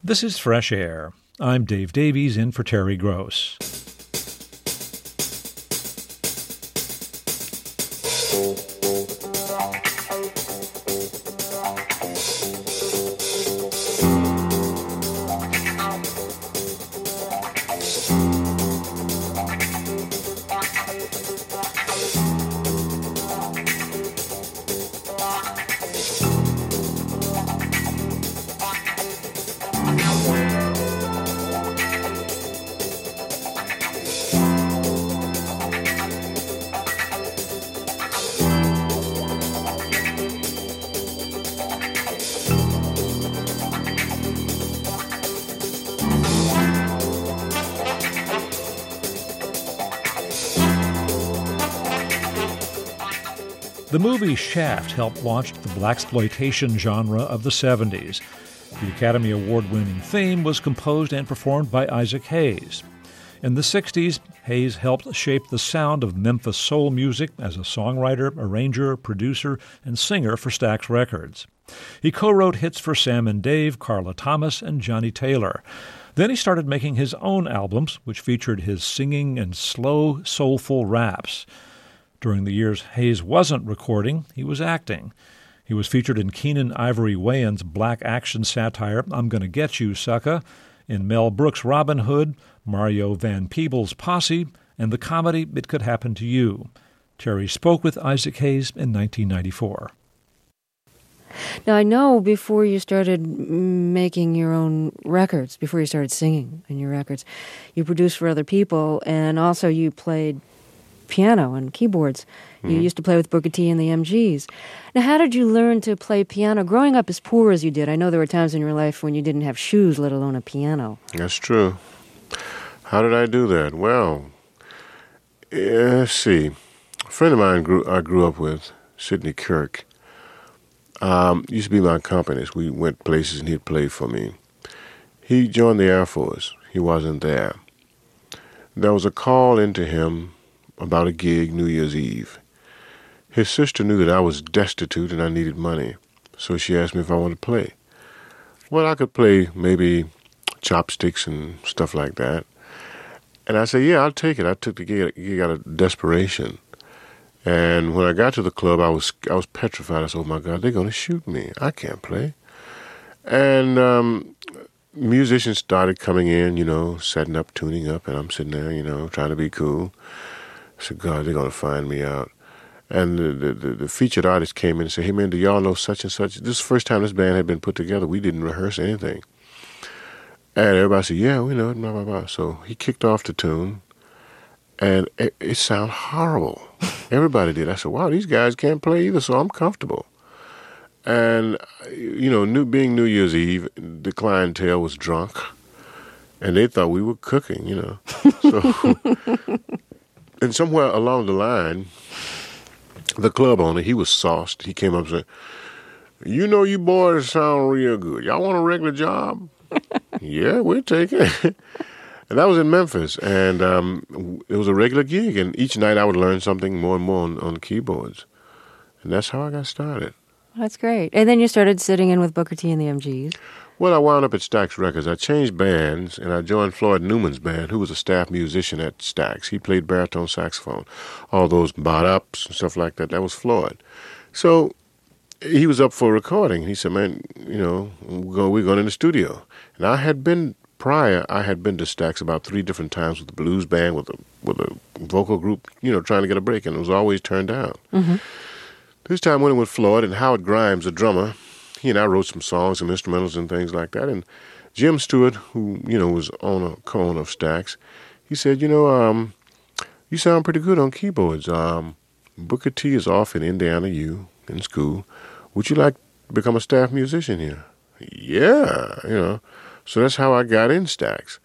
This is Fresh Air. I'm Dave Davies in for Terry Gross. The movie Shaft helped launch the blaxploitation genre of the 70s. The Academy Award-winning theme was composed and performed by Isaac Hayes. In the 60s, Hayes helped shape the sound of Memphis soul music as a songwriter, arranger, producer, and singer for Stax Records. He co-wrote hits for Sam and Dave, Carla Thomas, and Johnny Taylor. Then he started making his own albums, which featured his singing and slow, soulful raps. During the years Hayes wasn't recording, he was acting. He was featured in Keenan Ivory Wayans' black action satire, I'm Gonna Get You, Sucka, in Mel Brooks' Robin Hood, Mario Van Peebles' Posse, and the comedy It Could Happen to You. Terry spoke with Isaac Hayes in 1994. Now, I know before you started making your own records, before you started singing in your records, you produced for other people, and also you played piano and keyboards. You used to play with Booker T and the MGs. Now, how did you learn to play piano? Growing up as poor as you did, I know there were times in your life when you didn't have shoes, let alone a piano. That's true. How did I do that? Well, let's see. A friend of mine I grew up with, Sidney Kirk, used to be my accompanist. We went places and he'd play for me. He joined the Air Force. He wasn't there. There was a call into him about a gig New Year's Eve. His sister knew that I was destitute and I needed money, so she asked me if I wanted to play. Well, I could play maybe chopsticks and stuff like that. And I said, yeah, I'll take it. I took the gig out of desperation. And when I got to the club, I was petrified. I said, oh my God, they're going to shoot me. I can't play. And musicians started coming in, setting up, tuning up, and I'm sitting there, trying to be cool. I said, God, they're going to find me out. And the featured artist came in and said, hey, man, do y'all know such and such? This is the first time this band had been put together. We didn't rehearse anything. And everybody said, yeah, we know it, blah, blah, blah. So he kicked off the tune, and it sounded horrible. Everybody did. I said, wow, these guys can't play either, so I'm comfortable. And, being New Year's Eve, the clientele was drunk, and they thought we were cooking, So, and somewhere along the line, the club owner, he was sauced. He came up and said, you boys sound real good. Y'all want a regular job? Yeah, we'll take it. And that was in Memphis. And it was a regular gig. And each night I would learn something more and more on the keyboards. And that's how I got started. That's great. And then you started sitting in with Booker T and the MGs. Well, I wound up at Stax Records. I changed bands, and I joined Floyd Newman's band, who was a staff musician at Stax. He played baritone saxophone. All those bot-ups and stuff like that, that was Floyd. So he was up for recording. He said, man, we're going in the studio. And I had been to Stax about 3 different times with the blues band, with a vocal group, trying to get a break, and it was always turned down. Mm-hmm. This time I went with Floyd and Howard Grimes, the drummer. He and I wrote some songs, some instrumentals and things like that. And Jim Stewart, who, was co-owner of Stax, he said, you sound pretty good on keyboards. Booker T is off in Indiana U in school. Would you like to become a staff musician here? Yeah, So that's how I got in Stax.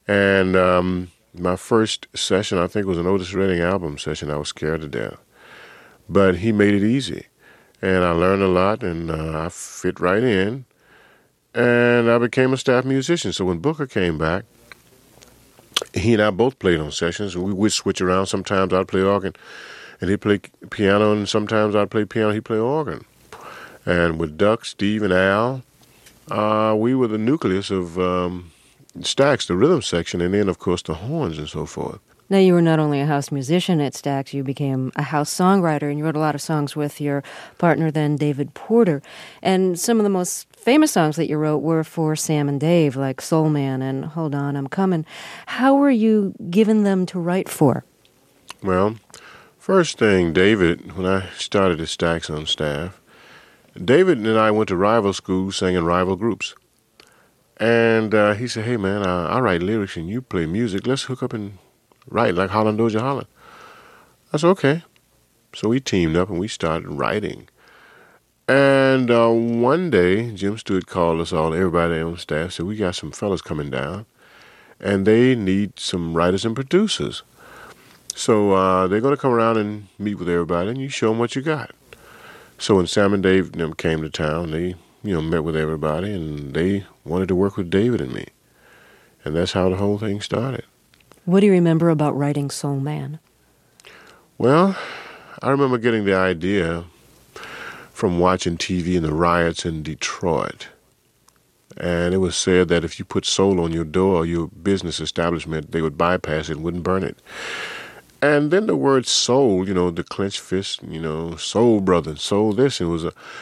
And my first session, I think, was an Otis Redding album session. I was scared to death. But he made it easy. And I learned a lot, and I fit right in. And I became a staff musician. So when Booker came back, he and I both played on sessions. We would switch around. Sometimes I'd play organ, and he'd play piano, and sometimes I'd play piano, he'd play organ. And with Duck, Steve, and Al, We were the nucleus of Stax, the rhythm section, and then, of course, the horns and so forth. Now, you were not only a house musician at Stax, you became a house songwriter, and you wrote a lot of songs with your partner then, David Porter. And some of the most famous songs that you wrote were for Sam and Dave, like Soul Man and Hold On, I'm Coming. How were you given them to write for? Well, first thing, David, when I started at Stax on staff, David and I went to rival schools singing rival groups. And he said, hey, man, I write lyrics and you play music. Let's hook up and write like Holland Doja Holland. I said, okay. So we teamed up and we started writing. And one day, Jim Stewart called us all, everybody on staff, said, we got some fellas coming down, and they need some writers and producers. So they're going to come around and meet with everybody, and you show them what you got. So when Sam and Dave came to town, they met with everybody, and they wanted to work with David and me. And that's how the whole thing started. What do you remember about writing Soul Man? Well, I remember getting the idea from watching TV and the riots in Detroit. And it was said that if you put soul on your door or your business establishment, they would bypass it and wouldn't burn it. And then the word soul, the clenched fist, soul brother, soul this, it was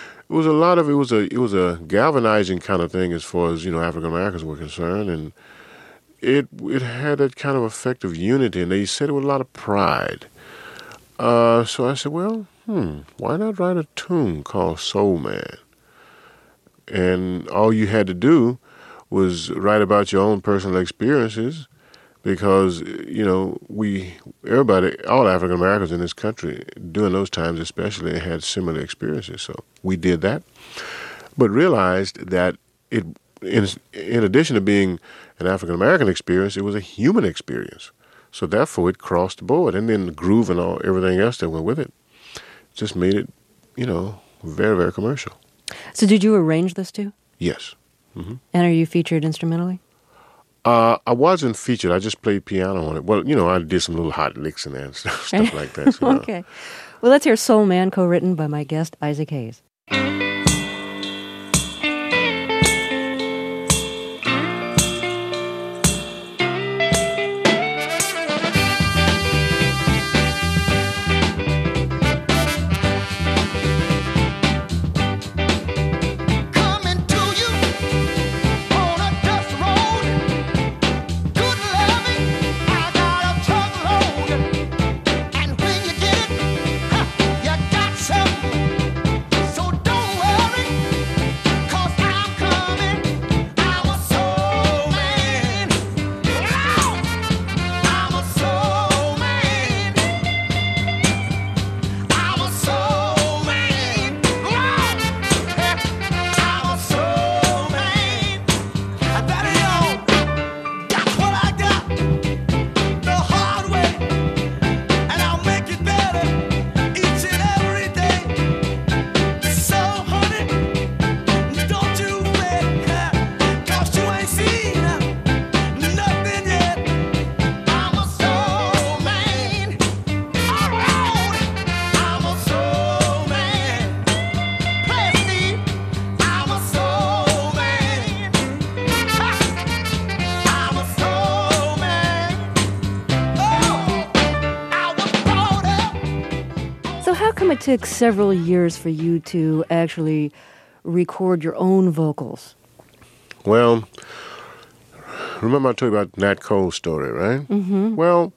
a galvanizing kind of thing as far as, African Americans were concerned, and it had that kind of effect of unity, and they said it with a lot of pride. So I said, well, why not write a tune called Soul Man? And all you had to do was write about your own personal experiences, because, everybody, all African Americans in this country, during those times especially, had similar experiences. So we did that, but realized that in addition to being an African American experience, it was a human experience. So therefore, it crossed the board, and then the groove and everything else that went with it just made it, very, very commercial. So did you arrange this too? Yes. Mm-hmm. And are you featured instrumentally? I wasn't featured. I just played piano on it. Well, I did some little hot licks in there and stuff like that. So, okay. Well, let's hear Soul Man, co-written by my guest, Isaac Hayes. It took several years for you to actually record your own vocals. Well, remember I told you about Nat Cole's story, right? Mm-hmm. Well,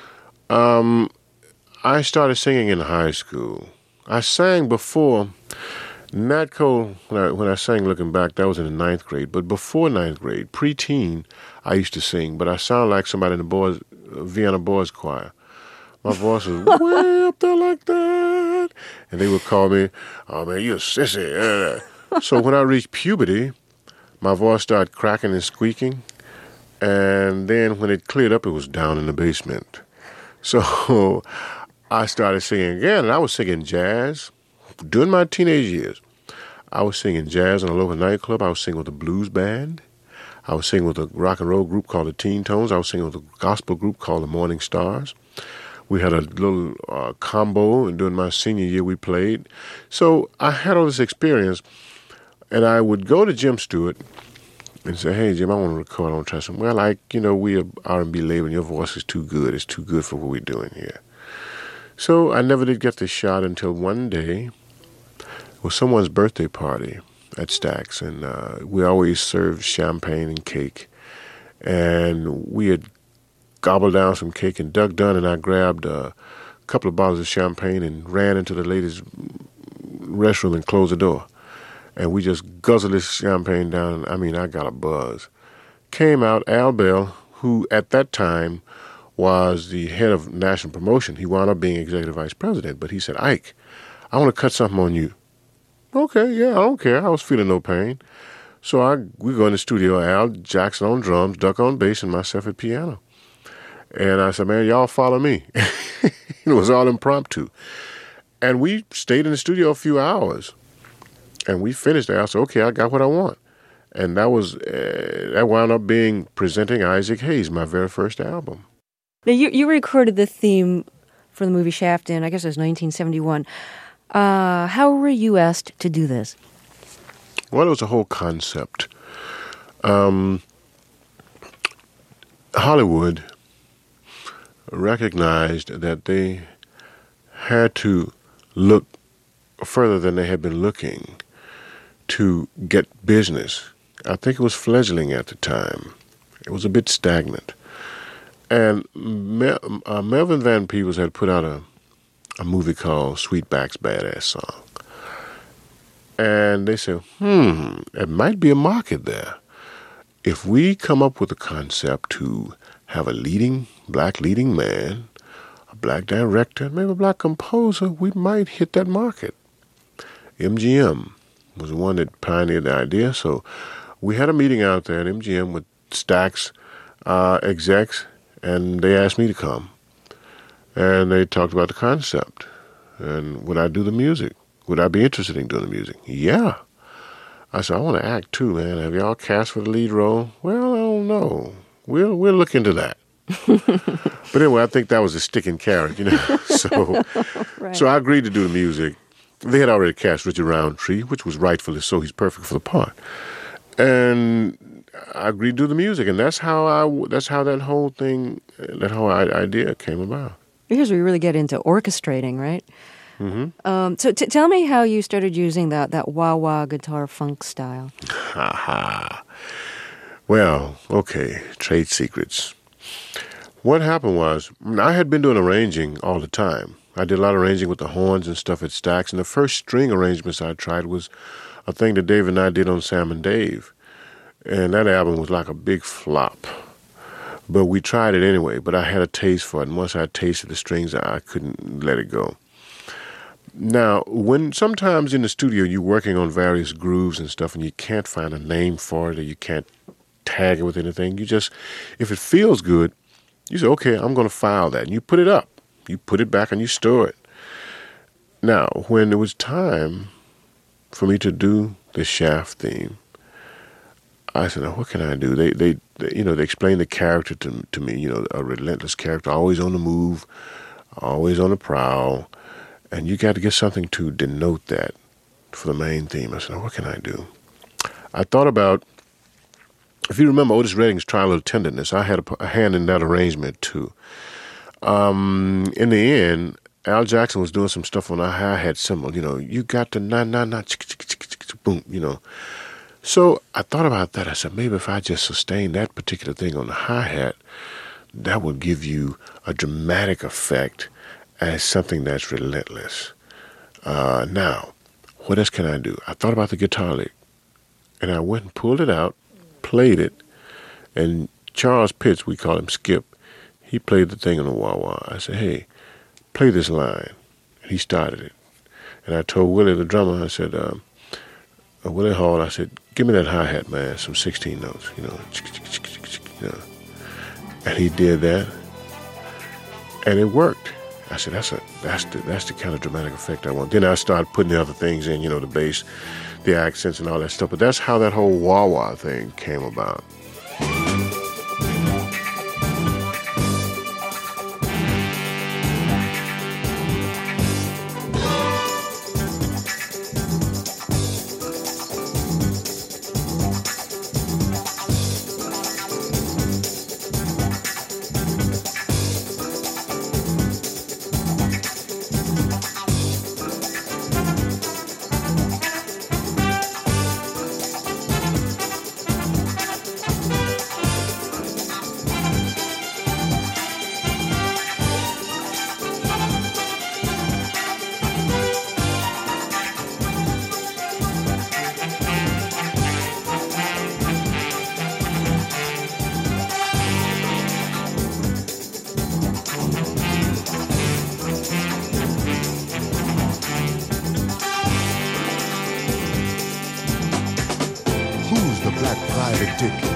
I started singing in high school. I sang before Nat Cole. When I sang Looking Back, that was in the 9th grade. But before 9th grade, pre-teen, I used to sing. But I sounded like somebody in the Vienna Boys Choir. My voice was way up there like that. And they would call me, oh, man, you're a sissy. So when I reached puberty, my voice started cracking and squeaking. And then when it cleared up, it was down in the basement. So I started singing again, and I was singing jazz during my teenage years. I was singing jazz in a local nightclub. I was singing with a blues band. I was singing with a rock and roll group called the Teen Tones. I was singing with a gospel group called the Morning Stars. We had a little combo, and during my senior year we played. So I had all this experience, And I would go to Jim Stewart and say, "Hey, Jim, I want to record. I want to try something." "Well, we are R&B label, and your voice is too good. It's too good for what we're doing here." So I never did get the shot until one day it was someone's birthday party at Stax, and we always served champagne and cake. And we had gobbled down some cake, and Doug Dunn and I grabbed a couple of bottles of champagne and ran into the ladies' restroom and closed the door. And we just guzzled this champagne down. I mean, I got a buzz. Came out, Al Bell, who at that time was the head of national promotion. He wound up being executive vice president. But he said, "Ike, I want to cut something on you." "Okay, yeah, I don't care." I was feeling no pain. So we go in the studio, Al Jackson on drums, Duck on bass, and myself at piano. And I said, "Man, y'all follow me." It was all impromptu. And we stayed in the studio a few hours. And we finished there. I said, "Okay, I got what I want." And that wound up being Presenting Isaac Hayes, my very first album. Now, you recorded the theme for the movie Shaft in, I guess it was 1971. How were you asked to do this? Well, it was a whole concept. Hollywood recognized that they had to look further than they had been looking to get business. I think it was fledgling at the time. It was a bit stagnant. And Melvin Van Peebles had put out a movie called Sweetback's Badass Song. And they said, it might be a market there. If we come up with a concept to have a black leading man, a black director, maybe a black composer, we might hit that market. MGM was the one that pioneered the idea. So we had a meeting out there at MGM with Stax execs, and they asked me to come. And they talked about the concept. And would I do the music? Would I be interested in doing the music? Yeah. I said, "I want to act too, man. Have y'all cast for the lead role?" "Well, I don't know. We'll look into that." But anyway, I think that was a sticking carrot, So, Right. So I agreed to do the music. They had already cast Richard Roundtree, which was rightfully so. He's perfect for the part. And I agreed to do the music, and that's how that whole idea came about. Here's where you really get into orchestrating, right? Mm-hmm. So tell me how you started using that wah-wah guitar funk style. Well, okay, trade secrets. What happened was, I had been doing arranging all the time. I did a lot of arranging with the horns and stuff at Stax, and the first string arrangements I tried was a thing that Dave and I did on Sam and Dave. And that album was like a big flop. But we tried it anyway, but I had a taste for it, and once I tasted the strings, I couldn't let it go. Now, when sometimes in the studio you're working on various grooves and stuff, and you can't find a name for it, or you can't tag it with anything, you just, if it feels good, you say, "Okay, I'm going to file that," and you put it up. You put it back and you store it. Now, when it was time for me to do the Shaft theme, I said, "Now, what can I do?" They explained the character to me, a relentless character, always on the move, always on the prowl, and you got to get something to denote that for the main theme. I said, "Now, what can I do?" I thought about, if you remember Otis Redding's Try a Little Tenderness, I had a hand in that arrangement too. In the end, Al Jackson was doing some stuff on a hi-hat cymbal. You got the na-na-na, boom, So I thought about that. I said, maybe if I just sustain that particular thing on the hi-hat, that would give you a dramatic effect as something that's relentless. Now, what else can I do? I thought about the guitar lick, and I went and pulled it out, played it, and Charles Pitts, we call him Skip, he played the thing on the wah-wah. I said, "Hey, play this line." And he started it. And I told Willie, the drummer, I said, Willie Hall, I said, "Give me that hi-hat, man, some 16 notes, And he did that, and it worked. I said, that's the kind of dramatic effect I want. Then I started putting the other things in, the bass, the accents and all that stuff. But that's how that whole wah-wah thing came about.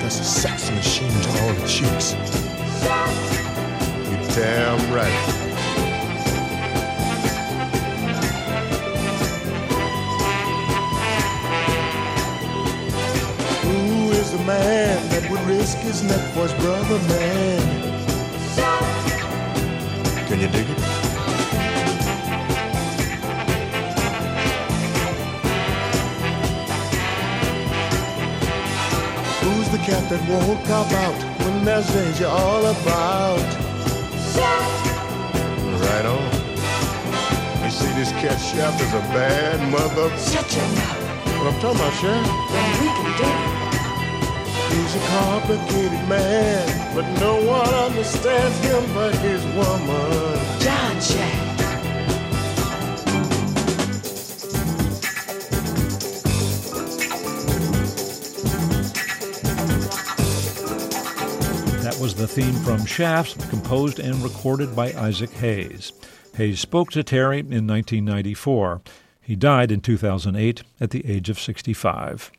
this a sex machine to all the chicks. You're damn right. Who is the man that would risk his neck for his brother, man? Can you dig it? Who's the cat that won't cop out when there's danger all about? Right on. You see, this cat Shaft is a bad mother. Shut your mouth. What I'm talking about, Shaft? Then we can do it. He's a complicated man, but no one understands him but his woman. John Shaft. That was the theme from Shaft, composed and recorded by Isaac Hayes. Hayes spoke to Terry in 1994. He died in 2008 at the age of 65.